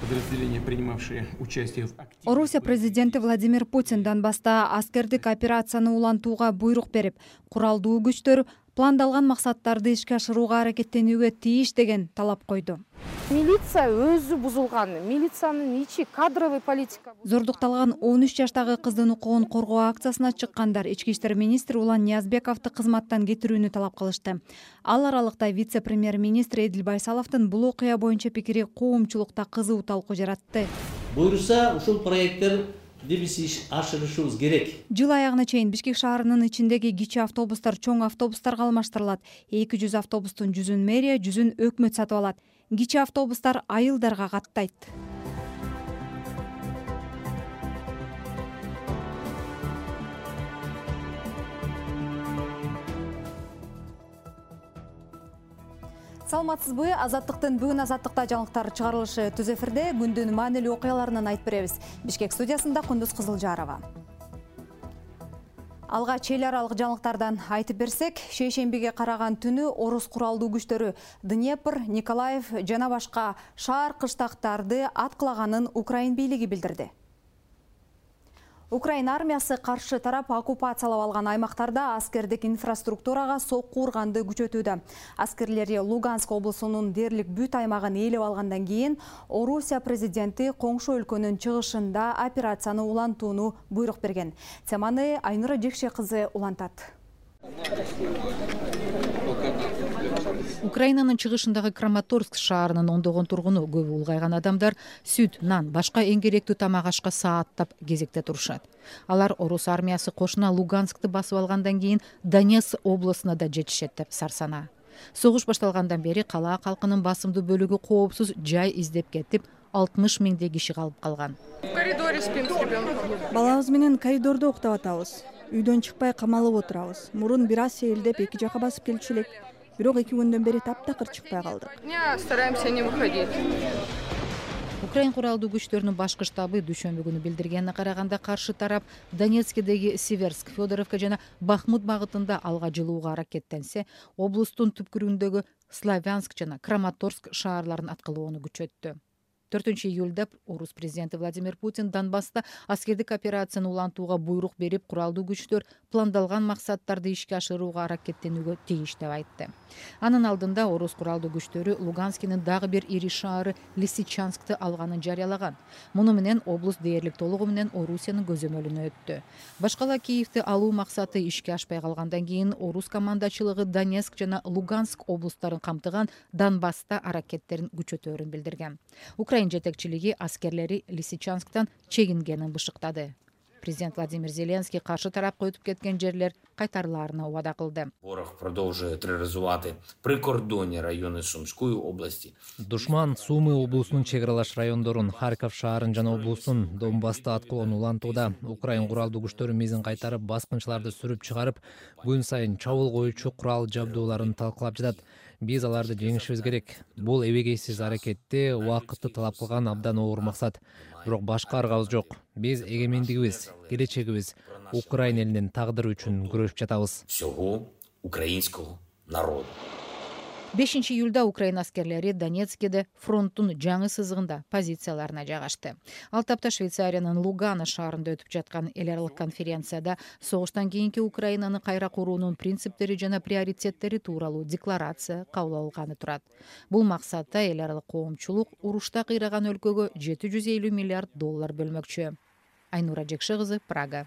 подразделения, принимавшие участие в активности. Орусия президенти Владимир Путин Донбасста аскердик операцияны улантууга буйрук берип, куралдуу күчтөр пландалган максаттарды ишке ашырууга аракеттенүүгө тийиш деген талап койду. Милиция өзү бузулган, милициянын ичи кадровый политика. Зордукталган 13 жаштагы кыздын укугун коргоо акциясына чыккандар Ички иштер министри Улан Ниязбековду кызматтан кетирүүнү талап кылышты. Ал аралыкта вице-премьер-министр Эдил Байсаловдун бул окуя боюнча пикири коомчулукта кызуу талкуу жаратты. Буйруса, ушул проекттер биз ашырышыбыз керек. Жыл аягына чейин Бишкек шаарынын ичиндеги кичи автобустар чоң автобустарга алмаштырылат. 200 автобустун 100-ün мэрия, 100-ün өкмөт сатып алат. Кичи автобустар айылдарга каттайт. Саламатсызбы? Азаттыктын бүгүн азаттыкта жаңылыктар чыгарылышы түз эфирде күндүн маанилүү окуяларынан айтып беребиз. Бишкек студиясында Кундуз Кызылжарова. Алгач эл аралык жаңылыктардан айтып берсек, шейшембиге караган түнү орус куралдуу күчтөрү Днепр, Николаев жана башка шаар кыштактарды аткылаганын Украин бийлиги билдирди. Украин армиясы каршы тарап оккупациялап алган аймактарда аскердик инфраструктурага сокку урганды күчөтүүдө. Аскерлери Луганск облусунун дээрлик бүт аймагын ээлеп алгандан кийин Орусия президенти коңшу өлкөнүн чыгышында операцияны улантууну буйрук берген. Теманы Айнура Жекше кызы улантат. Украинанын чыгышындагы Краматорск шаарынын ондогон тургуну көбү улгайган адамдар сүт, нан, башка эң керектүү тамак ашка сааттап кезекте турушат. Алар орус армиясы кошуна Луганскты басып алгандан кийин Донецк облусуна да жетишет деп сарсана. Согуш башталгандан бери кала калкынын басымдуу бөлүгү коопсуз жай издеп кетип, 60 миңдей киши калып калган. В коридоре спим с ребенком. Балабыз менен коридордо уктап атабыз. Үйдөн чыкпай камалып отурабыз. Мурун бир аз сейилдеп эки жака басып келчү элек. Бирок 2 күндөн бери таптакыр чыкпай калдык. Стараемся не выходить. Украин куралдуу күчтөрүнүн башкы штабы дүйшөмбү күнү билдиргенине караганда каршы тарап Донецкдеги Северск, Федоровка жана Бахмут багытында алга жылууга аракеттенсе, облустун түпкүрүндөгү Славянск жана Краматорск шаарларын аткылоону күчөттү. 4-июлда орус президенти Владимир Путин Донбасста аскердик операцияны улантууга буйрук берип, куралдуу күчтөр пландалган максаттарды ишке ашырууга аракеттенүүгө тийиш деп айтты. Анын алдында орус куралдуу күчтөрү Луганскинин дагы бир ири шаары Лисичанскты алганын жарыялаган. Муну менен облус дээрлик толугу менен Орусиянын көзөмөлүнө өттү. Башкала Киевти алуу максаты ишке ашпай калгандан кийин орус командачылыгы Донецк жана Луганск облустарын камтыган Донбасста аракеттерин күчөтөөрүн билдирген. Украин жетекчилиги аскерлери Лисичансктан чегингенин бышыктады. Президент Владимир Зеленский каршы тарапка өтүп кеткен жерлер кайтарылаарына убада кылды. Ворог продолжує терроризувати прикордонні райони Сумської області. Душман Сумы облусунун чек аралаш райондорун, Харьков шаарын жана облустун Донбасста аткылоону улантууда. Украин куралдуу күчтөрү мизин кайтарып, баскынчыларды сүрүп чыгарып, күн сайын чабуул коюучу курал жабдууларын талкалап жатат. Биз аларды жеңишибиз керек. Бул эбегейсиз аракетти убакытты талап кылган абдан оор максат. Бирок башка аргабыз жок. Биз эгемендигибиз, келечегибиз, Украин элинин тагдыры үчүн күрөшүп жатабыз. Всього українського народу. 5-июлда Украин аскерлери Донецкеде фронттун жаңы сызыгында позицияларына жайгашты. Ал тапта Швейцариянын Лугано шаарында өтүп жаткан эл аралык конференцияда согуштан кийинки Украинаны кайра куруунун принциптери жана приоритеттери тууралуу декларация кабыл алынганы турат. Бул максатта эл аралык коомчулук урушта кыйраган өлкөгө $750 миллиард бөлмөкчү. Айнура Жекше кызы, Прага.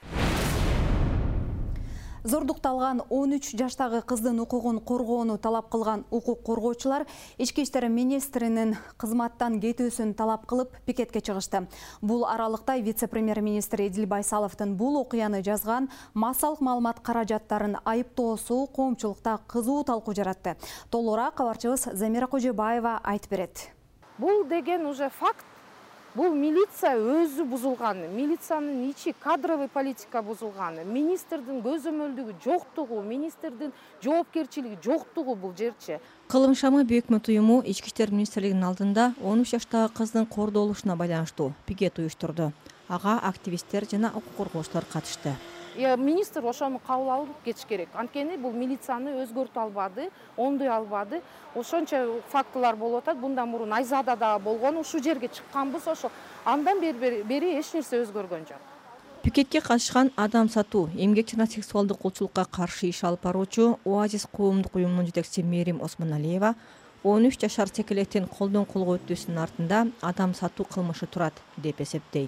Зордукталган 13 жаштагы кыздын укугун коргоону талап кылган укук коргоочулар Ички иштер министринин кызматтан кетүүсүн талап кылып пикетке чыгышты. Бул аралыкта вице-премьер-министр Эдил Байсаловдун бул окуяны жазган массалык маалымат каражаттарын айыптоосу коомчулукта кызуу талкуу жаратты. Толугураак кабарчыбыз Замира Кожобаева айтып берет. Бул деген уже факт. Бул милиция өзү бузулган, милициянын ичи кадровый политика бузулган, министрдин көзөмөлдүгү жоктугу, министрдин жоопкерчилиги жоктугу бул жерчи. Кылым шамы Büyük Millet Uyumu Ички иштер министрлигинин алдында 13 жаштагы кыздын кордолушуна байланыштуу пикет уюштурду. Ага активисттер жана укук коргоочулар катышты. Министр ошону кабыл алып кетиш керек. Анткени бул милицияны өзгөртө албады, оңдой албады. Ошончо фактылар болуп атат. Bundan мурун Айзада да болгон, ушул жерге чыкканбыз ошо. Андан бери эч нерсе өзгөргөн жок. Пикетке катышкан адам сатуу, эмгек жана сексуалдык кулчулукка каршы иш алып баруучу Оазис коомдук уюмунун жетекчиси Мерим Осмоналиева 13 жашар секелектин колдон колго өтүүсүнүн артында адам сатуу кылмышы турат деп эсептейт.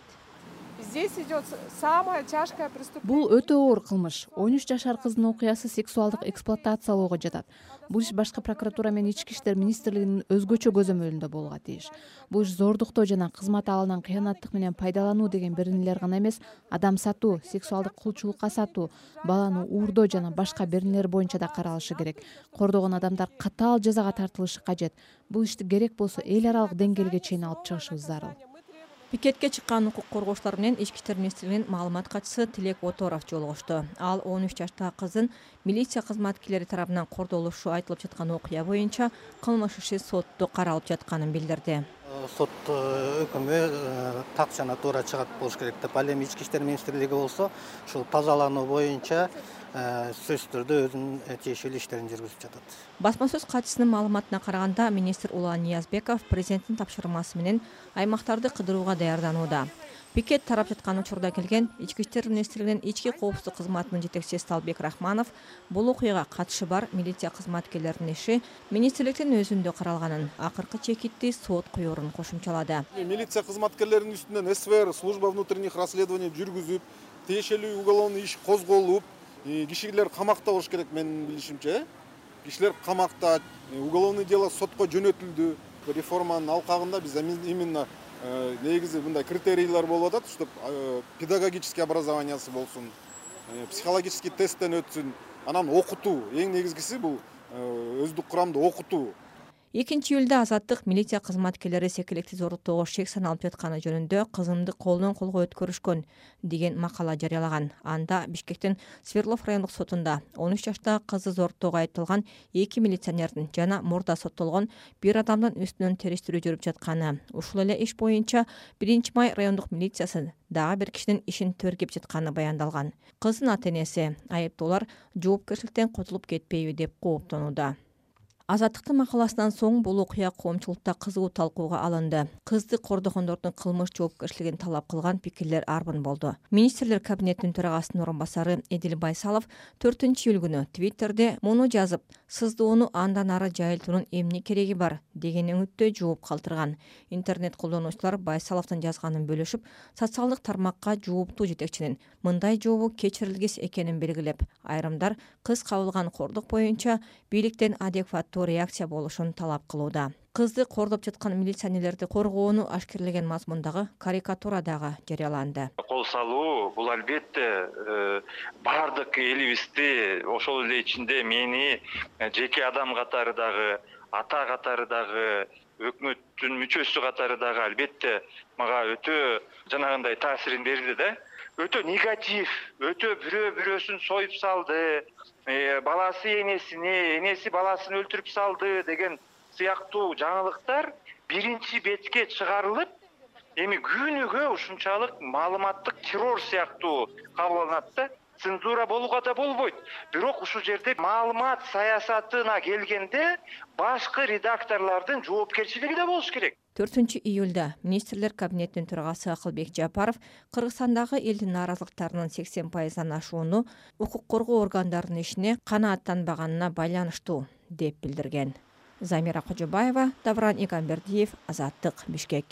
Бул өтө оор кылмыш. 13 жашар кыздын окуясы сексуалдык эксплуатациялоого жатат. Бул иш башкы прокуратура менен Ички иштер министрлигинин өзгөчө көзөмөлүндө болууга тийиш. Бул иш зордуктоо жана кызмат алынан кыянаттык менен пайдалануу деген беренелер гана эмес, адам сатуу, сексуалдык кулчулукка сатуу, баланы уурдоо жана башка беренелер боюнча да каралышы керек. Кордогон адамдар катаал жазага тартылышы кажет. Бул ишти керек болсо эл аралык деңгээлге чейин алып чыгышыбыз зарыл. Пикетке чыккан укук коргоочулар менен Ички иштер министрлигинин маалымат катчысы Тилек Оторов жолугушту. Ал 13 жаштагы кыздын милиция кызматкерлери тарабынан кордолушу айтылып жаткан окуя боюнча кылмыш иши сотто каралып жатканын билдирди. Сот өкүмү так жана туура чыгат болуш керек деп. Ал эми Ички иштер министрлиги болсо ушул тазалануу боюнча сөзсүз түрдө өзүнүн тиешелүү иштерин жүргүзүп жатат. Басма сөз катчысынын маалыматына караганда, министр Улан Ниязбеков президенттин тапшырмасы менен аймактарды кыдырууга даярданууда. Пикет тарап жаткан учурда келген Ички иштер министрлигинин ички коопсуздук кызматынын жетекчиси Сталбек Рахманов бул окуяга катышы бар милиция кызматкерлеринин иши министрликтин өзүндө каралганын, акыркы чекитти сот куюрун кошумчалады. Милиция кызматкерлеринин үстүнөн СВР, служба внутренних расследований жүргүзүп, тиешелүү уголовный иш козголуп, кишилер камакта болуш керек менин билишимче. Кишилер камакта, уголовный дело сотко жөнөтүлдү. Реформанын алкагында биз именно негизи мындай критерийлер болуп атат, чтобы педагогический образованиясы болсун, психологический тесттен өтсүн, анан окутуу. Эң негизгиси бул өздүк курамда окутуу. 2-июлда Азаттык милиция кызматкерлери секелекти зорлуктоого шек саналып жатканы жөнүндө кызымды колдон колго өткөрүшкөн деген макала жарыялаган. Анда Бишкектин Свердлов райондук сотунда 13 жаштагы кызды зорлуктоого айтылган 2 милиционердин жана мурда соттолгон бир адамдын үстүнөн териштирүү жүрүп жатканы. Ушул эле иш боюнча 1-май райондук милициясы дагы бир кишинин ишин төргеп жатканы баяндалган. Кыздын ата-энеси айыптоолор жоопкерчиликтен котулуп кетпейби деп кооптонууда. Азаттыктын макаласынан соң бул окуя коомчулукта кызуу талкууга алынды. Кызды кордогондордун кылмыш жоопкерчилигин талап кылган пикирлер арбын болду. Министрлер кабинетинин төрагасынын орун басары Эдил Байсалов 4-июль күнү Твиттерде муну жазып, сыздоону андан ары жайылтуунун эмне кереги бар деген үмүттө жооп калтырган. Интернет колдонуучулар Байсаловдун жазганын бөлүшүп, социалдык тармакка жооптуу жетекчинин мындай жообу кечирилгис экенин белгилеп, айрымдар кыз кабылган кордук боюнча бийликтен адекваттуу реакция болушун талап кылууда. Кызды кордоп жаткан милиционерлерди коргоону ашкерлеген мазмундагы карикатура дагы жарыяланды. Кол салуу бул албетте бардык элибизди, ошол эле ичинде мени жеке адам катары дагы, ата катары дагы, өкмөттүн мүчөсү катары дагы албетте мага өтө жанагындай таасирин берди да. Өтө негатив, өтө бирөөсүн союп салды, баласы энесини, энеси баласын өлтүрүп салды деген сыяктуу жаңылыктар биринчи бетке чыгарылып, эми күнүгө ушунчалык маалыматтык террор сыяктуу кабылданат да. Цензура болууга да болбойт. Бирок ушул жерде маалымат саясатына келгенде башкы редакторлордун жоопкерчилиги да болуш керек. 4-июлда министрлер кабинетинин төрагасы Акылбек Жапаров Кыргызстандагы элдин нааразылыктарынын 80%-дан ашууну укук коргоо органдарынын ишине канааттанбаганына байланыштуу деп билдирген. Замира Кожобаева, Давран Игамбердиев, Азаттык, Бишкек.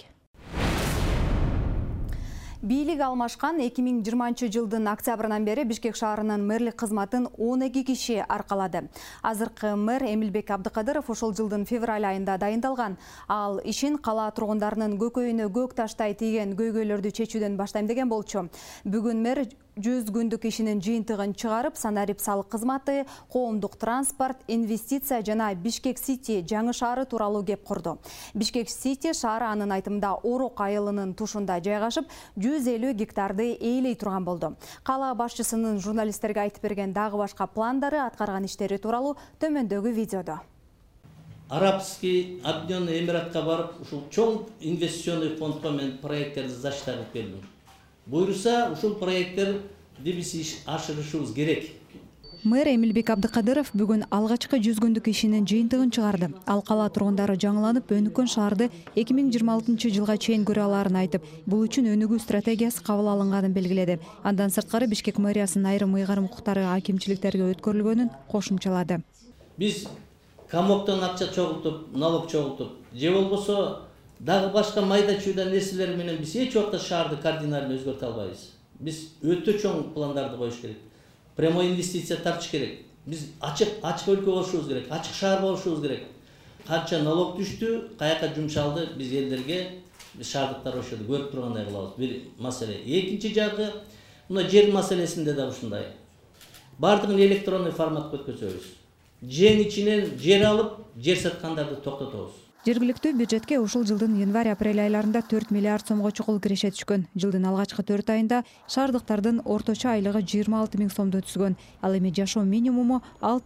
Бийлик алмашкан 2020 жылдын октябрынан бери Бишкек шаарынын мэрлик кызматын 12 киши аркалады. Азыркы мэр Эмилбек Абдыкадыров ошол жылдын февраль айында дайындалган. Ал ишин кала тургундарынын көкөйүнө көк таштай тийген көйгөйлөрдү чечүүдөн баштайм деген болчу. Бүгүн мэр 100 күндүк ишинин жыйынтыгын чыгарып, санарип салык кызматы, коомдук транспорт, инвестиция жана Бишкек Сити жаңы шаары тууралуу кеп курду. Бишкек Сити шаары анын айтымында Орок айылынын тушунда жайгашып, 150 гектарды ээлей турган болду. Кала башчысынын журналисттерге айтып берген дагы башка пландары, аткарган иштери тууралуу төмөндөгү видеодо. Арабский Объединенный Эмиратка барып, ушул чоң инвестиционный фондко мен проекттерди зачитап келдим. Буйруса, ушул проекттер биз иш ашырышыбыз керек. Мэр Эмилбек Абдыкадыров бүгүн алгачкы 100 күндүк ишинин жыйынтыгын чыгарды. Ал кала тургундары жаңыланып, өнүккөн шаарды 2026 жылга чейин көрө алаарын айтып, бул үчүн өнүгүү стратегиясы кабыл алынганын белгиледи. Андан сырткары Бишкек мэриясынын айрым ыйгарым укуктары акимчиликтерге өткөрүлгөнүн кошумчалады. Биз камоктон акча чогултуп, налог чогултуп, же болбосо дагы башка майда чүйда нерселер менен биз эч убакта шаарды кардинально өзгөртө албайбыз. Биз өтө чоң пландарды коюш керек. Прямой инвестиция тартыш керек. Биз ачык өлкө болушубуз керек, ачык шаар болушубуз керек. Канча налог түштү, каяка жумшалды, биз элдерге шаардыктар ошоду көрүп тургандай кылабыз. Бир маселе. Экинчи жагы, мына жер маселесинде да ушундай. Бардыгын электронный форматка өткөзөбүз. Жең ичинен жер алып, жер саткандарды токтотобуз. Жергиликтүү бюджетке ушул жылдын январь-апрель айларында 4 миллиард сомго чукул киреше түшкөн. Жылдын алгачкы 4 айында шаардыктардын орточо айлыгы 26 000 сомду түзгөн. Ал эми жашоо минимуму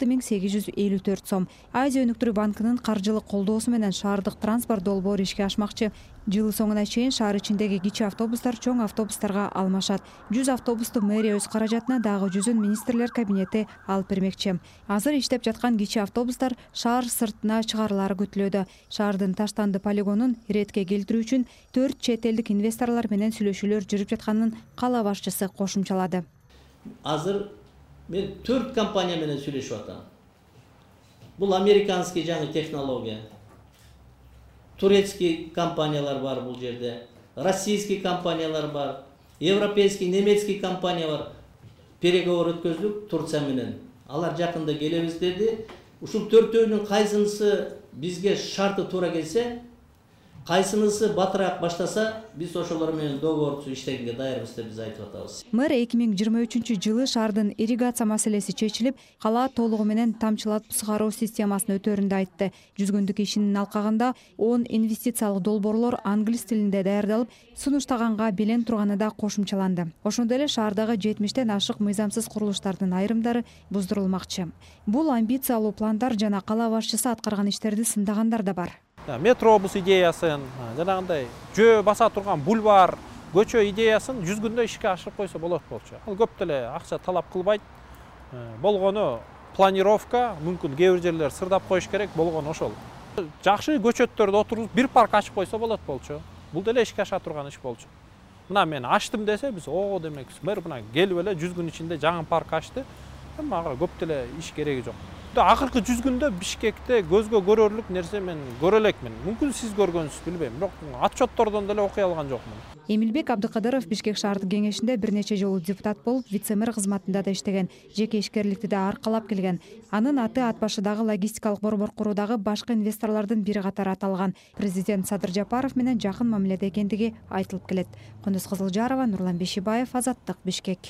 6854 сом. Азия өнүктүрүү банкынын каржылык колдоосу менен шаардык транспорт долбоору ишке ашмакчы. Жыл соңуна чейин шаар ичиндеги кичи автобустар чоң автобустарга алмашат. 100 автобусту мэрия өз каражатына, дагы 100-ün министрлер кабинети алып бермекчи. Азыр иштеп жаткан кичи автобустар шаар сыртына чыгарылары күтүлүүдө. Шаардын Таштанды полигонун иретке келтирүү үчүн 4 чет элдик инвесторлор менен сүйлөшүүлөр жүрүп жатканын кала башчысы кошумчалады. Азыр мен 4 компания менен сүйлөшүп атам. Бул американский жаңы технология. Турецкий компаниялар бар бул жерде, российский компаниялар бар, европейский, немецкий компания бар. Переговор өткөздүк Турция менен. Алар жакында келебиз деди. Ушул төртөөнүн кайсынысы бизге шарты туура келсе, кайсынысы батыраак баштаса, биз ошолор менен договор түзүп иштегенге даярбыз деп биз айтып атабыз. Мэр 2023 жылы шаардын ирригация маселеси чечилип, кала толугу менен тамчылатып сугаруу системасын өтөрүндө айтты. 100 күндүк ишинин алкагында 10 инвестициялык долбоорлор англис тилинде даярдалып, сунуштаганга белен турганы да кошумчаланды. Ошондой эле шаардагы 70тен ашык мыйзамсыз курулуштардын айрымдары буздурулмакчы. Бул амбициялуу пландар жана кала башчысы аткарган иштерди сындагандар да бар. Метробус идеясын, жанагындай жөө баса турган бульвар, көчө идеясын 100 күндө ишке ашырып койсо болот болчу. Ал көп деле акча талап кылбайт. Болгону планировка, мүмкүн кээ бир жерлер сырдап коюш керек, болгону ошол. Жакшы көчөттөрдү отуруп бир парк ачып койсо болот болчу. Бул деле ишке аша турган иш болчу. Мына мен аштым десе, биз ого демекпиз. Мэр мына келип эле 100 күн ичинде жаңы парк ачты. Мага көп деле иш кереги жок. Акыркы 100 күндө Бишкекте көзгө көрөрлүк нерсе мен көрө элекмин. Мүмкүн сиз көргөнсүз, билбейм. Бирок отчеттордон деле окуй алган жокмун. Эмилбек Абдыкадыров Бишкек шаардык кеңешинде бир нече жолу депутат болуп, вице-мэр кызматында да иштеген, жеке ишкерликти да аркалап келген. Анын аты ат башыдагы логистикалык борбор куруудагы башкы инвесторлордун бири катары аталган. Президент Садыр Жапаров менен жакын мамиледе экендиги айтылып келет. Кондуз Кызылжарова, Нурлан Бешибаев, Азаттык, Бишкек.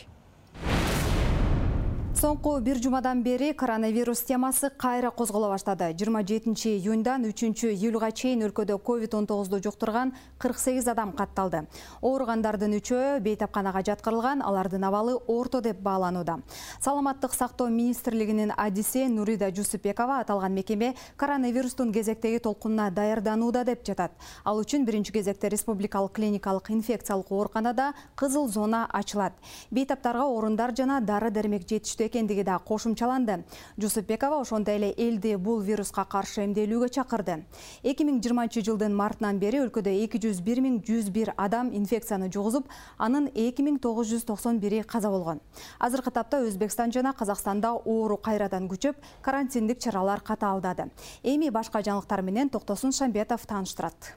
Соңку бир жумадан бери коронавирус темасы кайра козголо баштады. 27 июньдан 3 июлга чейин өлкөдө COVID-19 жуктурган 48 адам катталды. Ооругандардын 3-өө бейтапканага жаткырылган, алардын абалы орто деп бааланууда. Саламаттык сактоо министрлигинин адиси Нурида Жусупбекова аталган мекеме коронавирустун кезектеги толкунуна даярданууда деп жатат. Ал үчүн биринчи кезекте республикалык клиникалык инфекциялык ооруканада кызыл зона ачылат. Бейтаптарга орундар жана дары-дармек жетиштүү экендиги да кошумчаланды. Жусупбекова ошондой эле элди бул вируска каршы эмделүүгө чакырды. 2020 жылдын мартынан бери өлкөдө 201 101 адам инфекцияны жугузуп, анын 2991 каза болгон. Азыркы тапта Өзбекстан жана Казакстанда оору кайрадан күчөп, карантиндик чаралар катаалдады. Эми башка жаңылыктар менен Токтосун Шамбетов тааныштырат.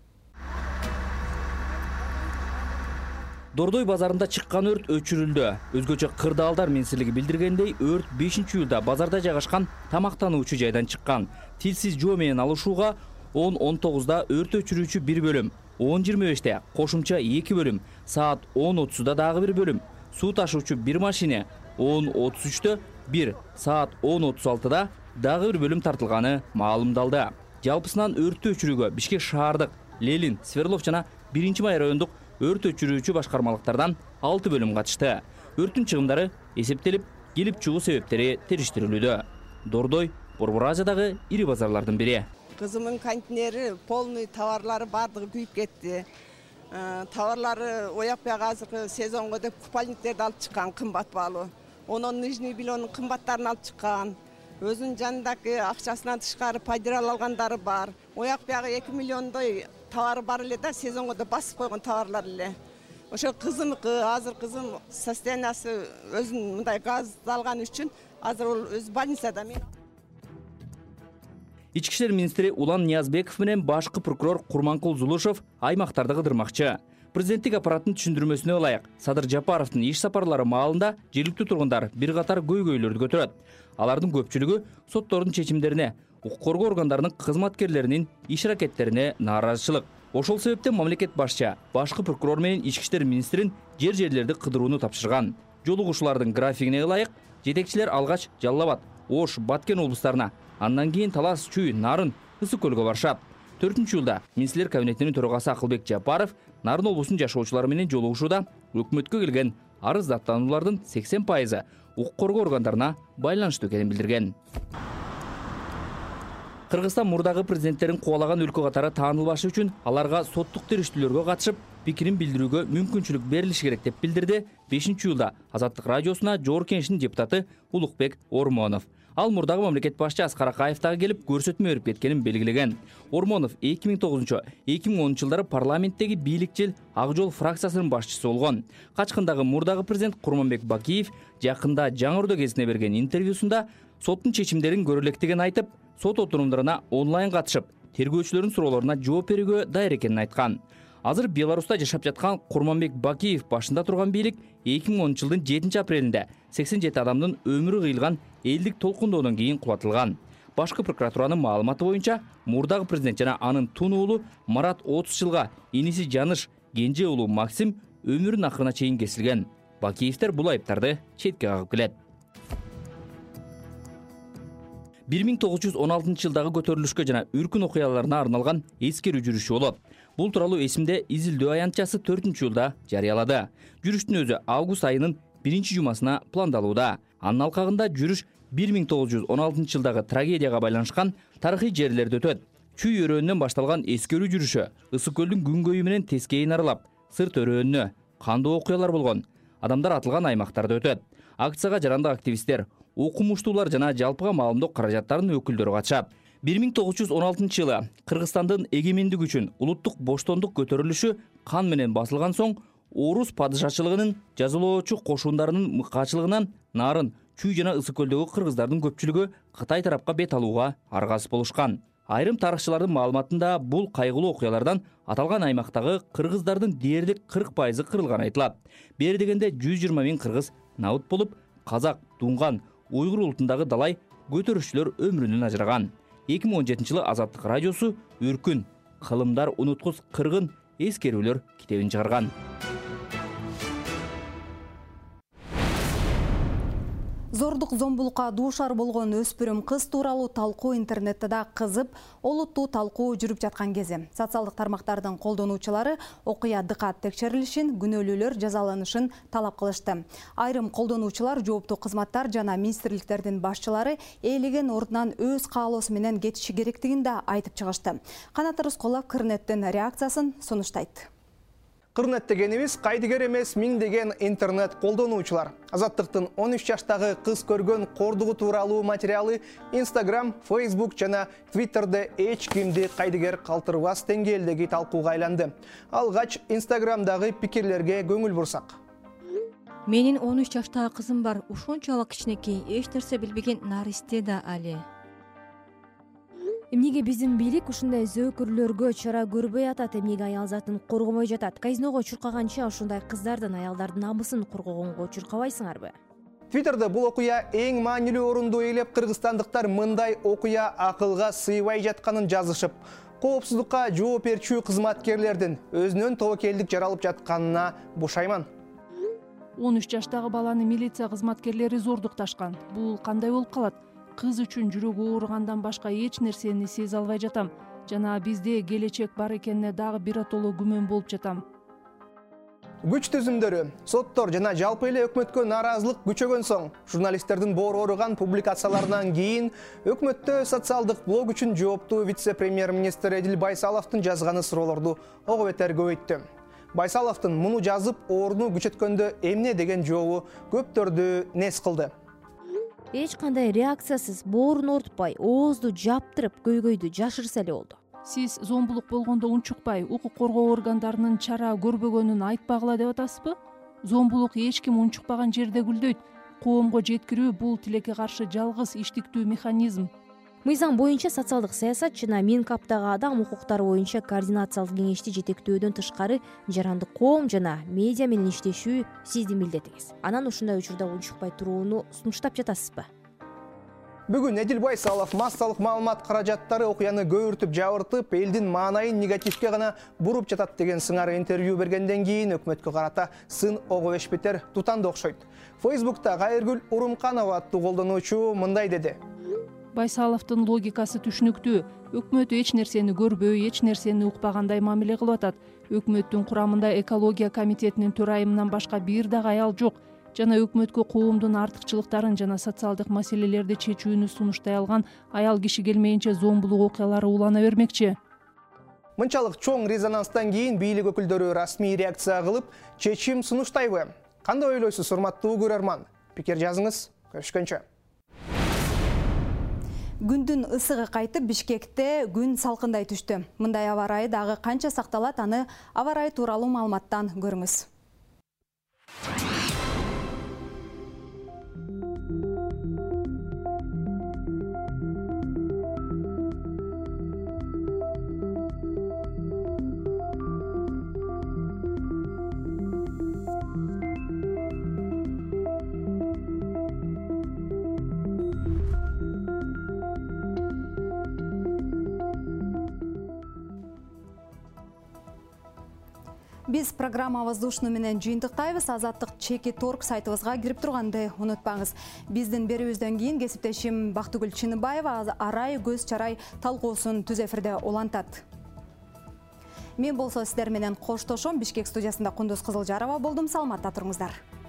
Дордой базарында чыккан өрт өчүрүлдү. Өзгөчө Кырдаалдар министрлиги билдиргендей, өрт 5-июлда базарда жайгашкан тамактануучу жайдан чыккан. Тилсиз жоо менен алышууга 10:19да өрт өчүрүүчү бир бөлүм, 10:25те кошумча 2 бөлүм, саат 10:30да дагы бир бөлүм, суу ташуучу бир машине, 10:33тө 1, саат 10:36да дагы бир бөлүм тартылганы маалымдалды. Жалпысынан өрттү өчүрүүгө Бишкек шаардык, Лелин, Сверлов жана 1-Май райондук өрт өчүрүүчү башкармалыктардан 6 бөлүм катышты. Өрттүн чыгымдары эсептелип, келип чыгуу себептери териштирилүүдө. Дордой Борбор Азиядагы ири базарлардын бири. Кызымдын контейнери полный товарлары бардыгы күйүп кетти. Товарлары ояк бияга азыркы сезонго деп купальниктерди алып чыккан кымбат баалуу. Онун нижний бельонун кымбаттарын алып чыккан. Өзүнүн жанындагы акчасынан тышкары пайдалана алгандары бар. Ояк бияга 2 миллиондой товары бар эле да, сезонго да басып койгон товарлар эле. Ошо кызымыкы, азыр кызым состояниясы өзүн мындай газ алган үчүн азыр ол өз больницада. Ички иштер министри Улан Ниязбеков менен башкы прокурор Курманкул Зулушев аймактарды кыдырмакчы. Президенттик аппараттын түшүндүрмөсүнө ылайык, Садыр Жапаровдун иш сапарлары маалында жергиликтүү тургундар бир катар көйгөйлөрдү көтөрөт. Алардын көпчүлүгү соттордун чечимдерине, укук коргоо органдарынын кызматкерлеринин иш аракеттерине нааразычылык. Ошол себептен мамлекет башчы башкы прокурор менен ички иштер министрин жер-жерлерди кыдырууну тапшырган. Жолугушуулардын графигине ылайык, жетекчилер алгач Жалал Абад, Ош, Баткен облустарына, андан кийин Талас, Чүй, Нарын, Ысык көлгө барышат. 4-июлда министрлер кабинетинин төрагасы Акылбек Жапаров Нарын облусунун жашоочулары менен жолугушууда өкмөткө келген арыз даттануулардын 80% укук коргоо органдарына байланыштуу экенин билдирген. Кыргызстан мурдагы президенттерин кубалаган өлкө катары таанылбашы үчүн аларга соттук териштүүлөргө катышып пикирин билдирүүгө мүмкүнчүлүк берилиши керек деп билдирди 5-июлда Азаттык радиосуна Жогорку Кеңештин депутаты Улукбек Ормонов. Ал мурдагы мамлекет башчы Аскар Акаев дагы келип көрсөтмө берип кеткенин белгилеген. Ормонов 2009-2010 жылдары парламенттеги бийликчил Ак Жол фракциясынын башчысы болгон. Качкындагы мурдагы президент Курманбек Бакиев жакында Жаңы Ордо гезитине берген интервьюсунда соттун чечимдерин көрө электигин айтып, сот отурумдарына онлайн катышып, тергөөчүлөрдүн суроолоруна жооп берүүгө даяр экенин айткан. Азыр Беларуста жашап жаткан Курманбек Бакиев башында турган бийлик 2010 жылдын 7 апрелинде 87 адамдын өмүрү кыйылган элдик толкундоодон кийин кулатылган. Башкы прокуратуранын маалыматы боюнча, мурдагы президент жана анын тун уулу Марат 30 жылга, иниси Жаныш, кенже уулу Максим өмүрүнүн акырына чейин кесилген. Бакиевтер бул айыптарды четке кагып келет. 1916 жылдагы көтөрүлүшкө жана үркүн окуяларына арналган эскерүү жүрүшү болот. Бул тууралуу эсимде изилдөө аянтчасы 4-июлда жарыялады. Жүрүштүн өзү август айынын 1-жумасына пландалууда. Анын алкагында жүрүш 1916 жылдагы трагедияга байланышкан тарыхый жерлерди өтөт. Чүй өрөөнүнөн башталган эскерүү жүрүшү Ысык көлдүн күнгөйү менен тескейин аралап, Сырт өрөөнүнө, кандуу окуялар болгон, адамдар атылган аймактарда өтөт. Акцияга жарандык активисттер, окумуштуулар жана жалпыга маалымдоо каражаттарынын өкүлдөрү катышат. 1916 жылы Кыргызстандын эгемендик үчүн улуттук боштондук көтөрүлүшү кан менен басылган соң, орус падышачылыгынын жазалоочу кошундарынын мыкаачылыгынан Нарын, Чүй жана Ысык көлдөгү кыргыздардын көпчүлүгү Кытай тарапка бет алууга аргасыз болушкан. Айрым тарыхчылардын маалыматында бул кайгылуу окуялардан аталган аймактагы кыргыздардын дээрлик 40% кырылганы айтылат. Бери дегенде 120 000 кыргыз набыт болуп, казак, дунган, уйгур улутундагы далай көтөрүшчүлөр өмүрүнөн ажыраган. 2017 жылы Азаттык радиосу Үркүн, кылымдар унуткус кыргын эскерүүлөр китебин чыгарган. Зордук зомбулукка дуушар болгон өспүрүм кыз тууралуу талкуу интернетте да кызып, олуттуу талкуу жүрүп жаткан кези. Социалдык тармактардын колдонуучулары окуя дыкат текшерилишин, күнөөлүүлөр жазаланышын талап кылышты. Айрым колдонуучулар жооптуу кызматтар жана министрликтердин башчылары ээлеген ордунан өз каалоосу менен кетиши керектигин да айтып чыгышты. Канат Рыскулов Кырнеттин реакциясын сунуштайт. Кырнет дегенибиз кайдыгер эмес миңдеген интернет колдонуучулар. Азаттыктын 13 жаштагы кыз көргөн кордугу тууралуу материалы Instagram, Facebook жана Twitterде эч кимди кайдыгер калтырбас деңгээлдеги талкууга айланды. Алгач Instagramдагы пикирлерге көңүл бурсак. Менин 13 жаштагы кызым бар, ушунчалык кичинекей, эч нерсе билбеген наристе да али. Эмнеге биздин бийлик ушундай зөөкүрлөргө чара көрбөй атат, эмнеге аял затын коргомой жатат? Казиного чуркаганча ушундай кыздардын, аялдардын намысын коргогонго чуркабайсыңарбы? Твиттерде бул окуя эң маанилүү орунду ээлеп, кыргызстандыктар мындай окуя акылга сыйбай жатканын жазышып, коопсуздукка жооп берчү кызматкерлердин өзүнөн тобокелдик жаралып жатканына бушайман. 13 жаштагы баланы милиция кызматкерлери зордукташкан. Бул кандай болуп калат? Кыз үчүн жүрөгү ооругандан башка эч нерсени сезе албай жатам. Жана бизде келечек бар экенине дагы биротоло күмөн болуп жатам. Күч түзүмдөрү, соттор жана жалпы эле өкмөткө нааразылык күчөгөн соң, журналисттердин борооруган публикацияларынан кийин өкмөттө социалдык блог үчүн жооптуу вице-премьер-министр Эдил Байсаловдун жазганы суроолорду ого бетер көбөйттү. Байсаловдун муну жазып, орну күчөткөндө эмне деген жообу көптөрдү нес кылды. Эч кандай реакциясыз, боорун ортпай, оозду жаптырып, көйгөйдү жашырса эле болду. Сиз зомбулук болгондо унчукпай, укук коргоо органдарынын чара көрбөгөнүн айтпагыла деп атасызбы? Зомбулук эч ким унчукпаган жерде гүлдөйт. Коомго жеткирүү бул тилекке каршы жалгыз иштиктүү механизм. Мыйзам боюнча социалдык саясат жана Минкаптагы адам укуктары боюнча координациялык кеңешти жетектөөдөн тышкары жарандык коом жана медиа менен иштешүү сиздин милдетиңиз. Анан ушундай учурда унчукпай турууну сунуштап жатасызбы? Бүгүн Эдил Байсалов массалык маалымат каражаттары окуяны көөртүп жабыртып, элдин маанайын негативке гана буруп жатат деген сыңары интервью бергенден кийин өкмөткө карата сын ого бешбетер тутанды окшойт. Фейсбукта Кайыргүл Урумканова аттуу колдонуучу мындай деди. Байсаловдун логикасы түшүнүктүү. Өкмөт эч нерсени көрбөй, эч нерсени укпагандай мамиле кылып атат. Өкмөттүн курамында экология комитетинин төрайымынан башка бир дагы аял жок. Жана өкмөткө коомдун артыкчылыктарын жана социалдык маселелерди чечүүнү сунуштай алган аял киши келмейинче зомбулук окуялары улана бермекчи. Мынчалык чоң резонанстан кийин бийлик өкүлдөрү расмий реакция кылып, чечим сунуштайбы? Кандай ойлойсуз, урматтуу көрөрман? Пикир жазыңыз. Көрүшкөнчө. Күндүн ысыгы кайтып, Бишкекте күн салкындай түштү. Мындай аба ырайы дагы канча сакталат, аны аба ырайы тууралуу маалыматтан көрүңүз. Биз программа воздушный менен жыйынтыктайбыз. Азаттык Чеки.Торг сайтыбызга кирип турганды унутпаңыз. Биздин берүүбүздөн кийин кесиптешим Бактыгүл Чыныбаева арай көз чарай талкуусун түз эфирде улантат. Мен болсо сиздер менен коштошом. Бишкек студиясында Кундуз Кызылжарова болдум. Саламатта туруңуздар.